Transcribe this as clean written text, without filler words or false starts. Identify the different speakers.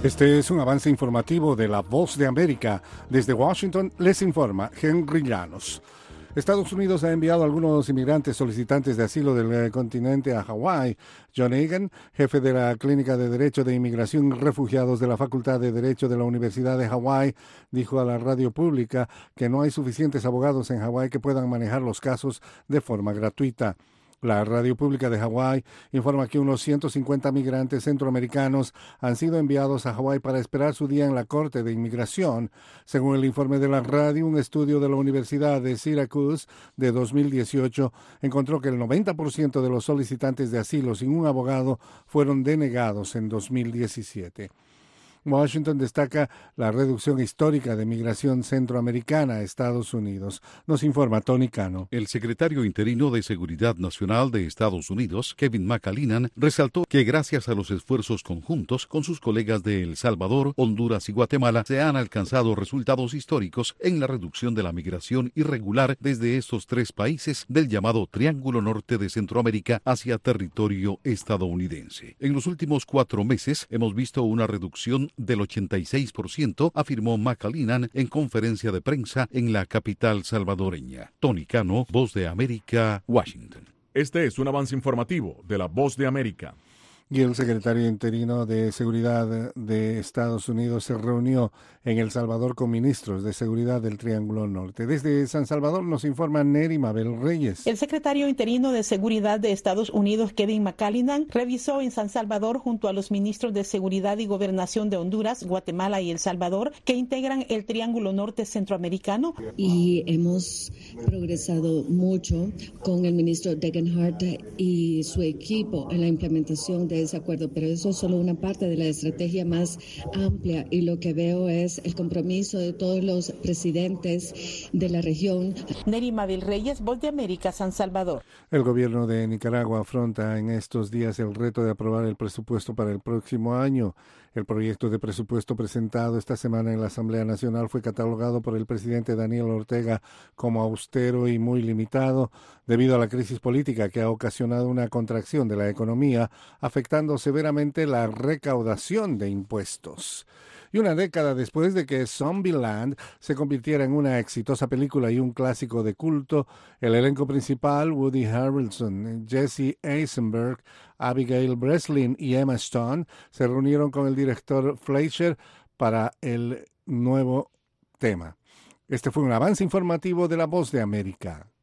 Speaker 1: Este es un avance informativo de La Voz de América. Desde Washington les informa Henry Llanos. Estados Unidos ha enviado a algunos inmigrantes solicitantes de asilo del continente a Hawái. John Egan, jefe de la Clínica de Derecho de Inmigración y Refugiados de la Facultad de Derecho de la Universidad de Hawái, dijo a la radio pública que no hay suficientes abogados en Hawái que puedan manejar los casos de forma gratuita. La radio pública de Hawái informa que unos 150 migrantes centroamericanos han sido enviados a Hawái para esperar su día en la Corte de Inmigración. Según el informe de la radio, un estudio de la Universidad de Syracuse de 2018 encontró que el 90% de los solicitantes de asilo sin un abogado fueron denegados en 2017. Washington destaca la reducción histórica de migración centroamericana a Estados Unidos. Nos informa Tony Cano.
Speaker 2: El secretario interino de Seguridad Nacional de Estados Unidos, Kevin McAleenan, resaltó que gracias a los esfuerzos conjuntos con sus colegas de El Salvador, Honduras y Guatemala, se han alcanzado resultados históricos en la reducción de la migración irregular desde estos tres países del llamado Triángulo Norte de Centroamérica hacia territorio estadounidense. En los últimos 4 meses hemos visto una reducción del 86%, afirmó McAleenan en conferencia de prensa en la capital salvadoreña. Tony Cano, Voz de América, Washington.
Speaker 3: Este es un avance informativo de la Voz de América.
Speaker 1: Y el secretario interino de Seguridad de Estados Unidos se reunió en El Salvador con ministros de seguridad del Triángulo Norte. Desde San Salvador nos informa Neri Mabel Reyes.
Speaker 4: El secretario interino de Seguridad de Estados Unidos, Kevin McAleenan, revisó en San Salvador junto a los ministros de Seguridad y Gobernación de Honduras, Guatemala y El Salvador, que integran el Triángulo Norte Centroamericano.
Speaker 5: Y hemos progresado mucho con el ministro Degenhardt y su equipo en la implementación de ese acuerdo, pero eso es solo una parte de la estrategia más amplia, y lo que veo es el compromiso de todos los presidentes de la región.
Speaker 4: Neri Mabel Reyes, Voz de América, San Salvador.
Speaker 1: El gobierno de Nicaragua afronta en estos días el reto de aprobar el presupuesto para el próximo año. El proyecto de presupuesto presentado esta semana en la Asamblea Nacional fue catalogado por el presidente Daniel Ortega como austero y muy limitado debido a la crisis política que ha ocasionado una contracción de la economía, afectando severamente la recaudación de impuestos. Y una década después de que Zombieland se convirtiera en una exitosa película y un clásico de culto, el elenco principal, Woody Harrelson, Jesse Eisenberg, Abigail Breslin y Emma Stone, se reunieron con el director Fleischer para el nuevo tema. Este fue un avance informativo de La Voz de América.